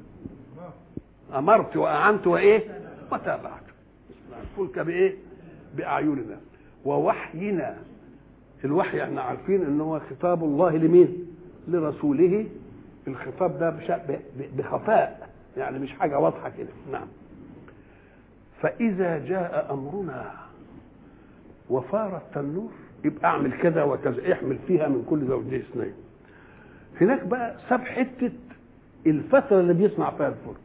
أمرت وأعنت وإيه؟ وتابعت. الفلك بإيه؟ بأعيننا ووحينا. الوحي احنا عارفين ان هو خطاب الله لمين؟ لرسوله. الخطاب ده بخفاء، يعني مش حاجة واضحة كده. نعم. فإذا جاء أمرنا وفار التنور، يبقى اعمل كذا وكذا، احمل فيها من كل زوجين اثنين. هناك بقى ساب حتة الفترة اللي بيصنع فيها الفلك،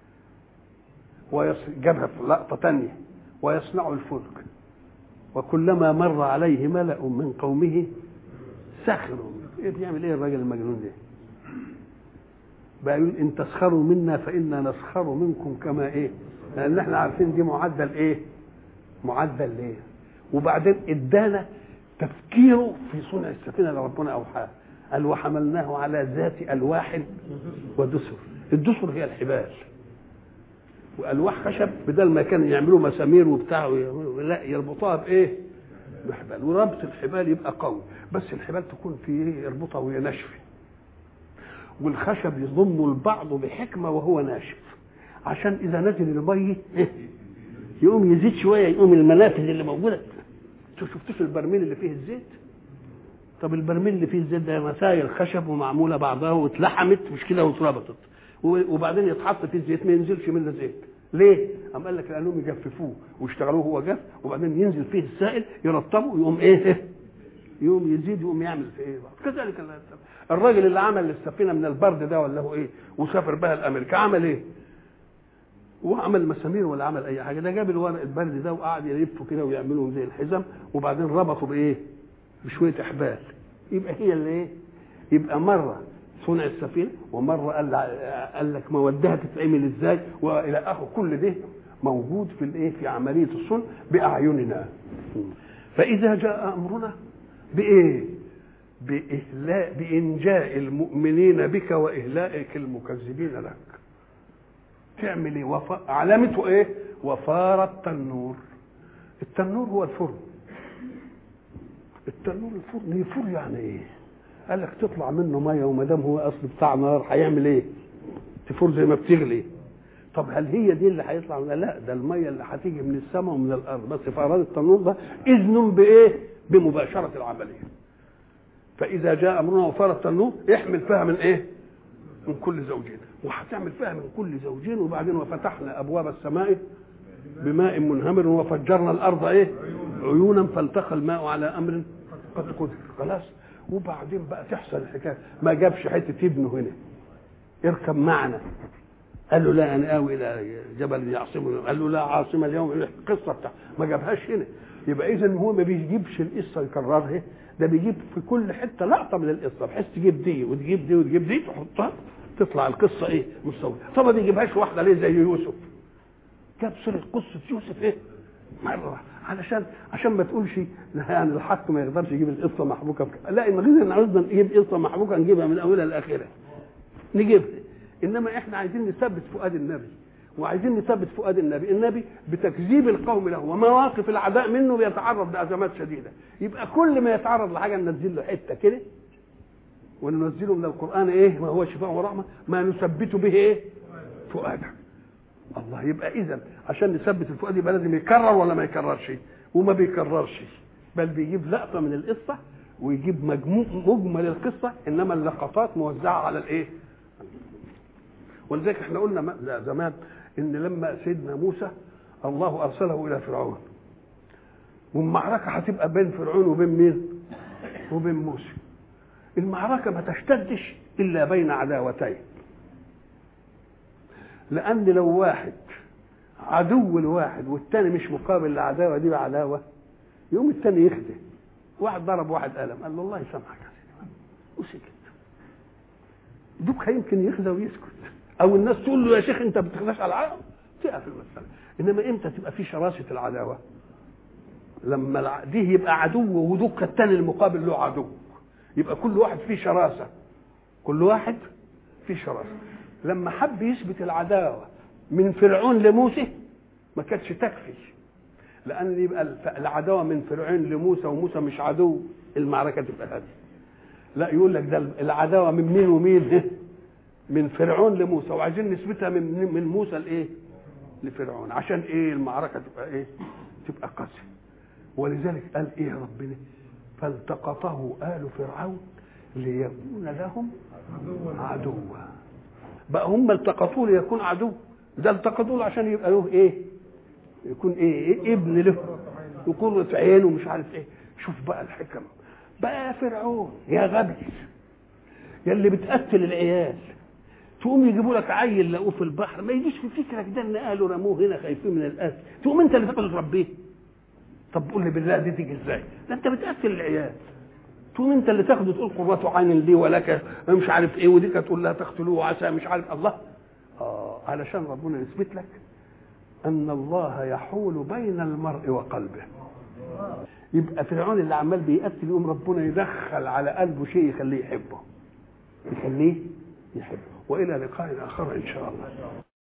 وجابها في لقطة تانية، ويصنع الفلك وكلما مر عليه ملأ من قومه سخروا. ايه بيعمل ايه الراجل المجنون ده؟ بقى يقول ان تسخروا منا فإنا نسخر منكم كما ايه؟ لان احنا عارفين دي معدل ايه؟ معدل ايه؟ وبعدين ادانا تفكيره في صنع السفينة اللي ربنا اوحاه، قال وحملناه على ذات ألواح ودسر. الدسر هي الحبال، والواح خشب، بدل ما كانوا يعملوا مسامير وبتاع لا يربطوها بايه؟ بحبال. وربط الحبال يبقى قوي، بس الحبال تكون في ايه؟ يربطها وهي ناشفه، والخشب يضم البعض بحكمه وهو ناشف، عشان اذا نزل الميه يقوم يزيد شويه، يقوم المنافذ اللي موجوده. شفتوش البرميل اللي فيه الزيت؟ طب البرميل اللي فيه الزيت ده مسائل خشب ومعموله بعضها واتلحمت مش كده واتربطت، وبعدين يتحط فيه الزيت ما ينزلش منه زيت. ليه؟ قام قال لك لانهم يجففوه ويشتغلوه هو جاف، وبعدين ينزل فيه السائل يرطبه يقوم ايه؟ يقوم يزيد، يقوم يعمل في ايه؟ كذلك الراجل اللي عمل السفينه من البرد ده ولا هو ايه؟ وسافر بها الامريكا، عمل ايه؟ وعمل مسامير ولا عمل اي حاجه؟ ده جاب الورق البرد ده وقعد يلفه كده ويعملوا زي الحزم، وبعدين ربطوا بايه؟ بشويه احبال. يبقى هي اللي ايه؟ يبقى مره صنع السفينه، ومره قال لك مودها تتعمل ازاي، والى اخره. كل ده موجود في الايه؟ في عمليه الصنع باعيننا. فاذا جاء امرنا بايه؟ بانجاء المؤمنين بك واهلاك المكذبين لك. تعمل ايه؟ علامته ايه؟ وفار التنور. التنور هو الفرن. التنور الفرن يفور يعني ايه؟ قال لك تطلع منه ميه، وما دام هو اصل بتاع نار هيعمل ايه؟ تفور زي ما بتغلي. طب هل هي دي اللي هيطلع منها؟ لا، ده الميه اللي هتيجي من السماء ومن الارض. بس فاراد التنور ده اذن بايه؟ بمباشره العمليه. فاذا جاء امرنا وفار التنور احمل فيها من ايه؟ من كل زوجين. وهتعمل فيها من كل زوجين. وبعدين وفتحنا ابواب السماء بماء منهمر وفجرنا الارض ايه؟ عيونا فالتقى الماء على امر قد قدر. خلاص. وبعدين بقى تحصل الحكايه. ما جابش حته ابنه هنا اركب معنا، قال له لا انا اوي الى جبل يعصمني، قال له لا عاصم اليوم. القصه بتاع ما جابهاش هنا. يبقى اذا هو ما بيجيبش القصه يكررها، ده بيجيب في كل حته لقطه من القصه، بحيث تجيب دي وتجيب دي وتجيب دي تحطها تطلع القصه ايه؟ مستوى. طب ما بيجيبهاش واحده ليه زي يوسف؟ جاب سوره قصه يوسف ايه؟ مره عشان ما تقولش يعني الحق ما يقدرش يجيب القصه محبوكه. لا، ان عاوزنا نجيب قصه محبوكه نجيبها من اولها لاخرها نجيبها. انما احنا عايزين نثبت فؤاد النبي، وعايزين نثبت فؤاد النبي بتكذيب القوم له ومواقف العداء منه بيتعرض لازمات شديده. يبقى كل ما يتعرض لحاجه ننزل له حته كده وننزله من القران ايه؟ ما هو شفاء ورحمه ما نثبت به ايه؟ فؤاده. الله. يبقى اذا عشان نثبت الفؤاد يبقى لازم يكرر ولا ما يكررش؟ وما بيكررش، بل بيجيب لقطه من القصه ويجيب مجمل القصه، انما اللقطات موزعه على الايه؟ ولذلك احنا قلنا زمان ان لما سيدنا موسى الله ارسله الى فرعون، والمعركه هتبقى بين فرعون وبين مين؟ وبين موسى. المعركه ما تشتدش الا بين عداوتين، لان لو واحد عدو الواحد والتاني مش مقابل للعداوه دي بعداوه، يقوم التاني يخدع. واحد ضرب واحد قلم، قال له الله يسامحك يا سيدي، وسكت. دوك يمكن يخدع ويسكت، او الناس تقول له يا شيخ انت ما بتخدعش على العالم، تقف المساله. انما امتى تبقى في شراسه العداوه؟ لما دي يبقى عدو ودوك التاني المقابل له عدو، يبقى كل واحد فيه شراسه، كل واحد فيه شراسه. لما حب يثبت العداوه من فرعون لموسى ما كانتش تكفي، لان يبقى العداوه من فرعون لموسى وموسى مش عدو، المعركه تبقى هذه. لا، يقول لك ده العداوه من مين ومين؟ من فرعون لموسى، وعايزين نثبتها من موسى لايه؟ لفرعون. عشان ايه؟ المعركه تبقى ايه؟ تبقى قاسيه. ولذلك قال ايه ربنا؟ فالتقطه آل فرعون ليكون لهم عدوا. بقى هم التقطوه ليكون عدو، ده التقطوه عشان يبقى له ايه؟ يكون ايه؟ ابن له وقرة عين ومش عارف ايه. شوف بقى الحكم. بقى فرعون يا غبي، يا اللي بتقتل العيال، تقوم يجيبوا لك عيل لقوه في البحر، ما يجيش في فكرك ده ان اهله رموه هنا خايفين من القتل، تقوم انت اللي تاخده تربيه. طب قول لي بالله دي تيجي ازاي؟ ده انت بتقتل العيال، تقوم انت اللي تاخده تقول قرة عين لي ولك مش عارف ايه، ودي تقول لها تقتلوه عسى مش عارف الله. علشان ربنا يثبت لك ان الله يحول بين المرء وقلبه. يبقى فرعون اللي عمال بيقتل يقوم ربنا يدخل على قلبه شيء يخليه يحبه، يخليه يحبه. والى لقاء اخر ان شاء الله.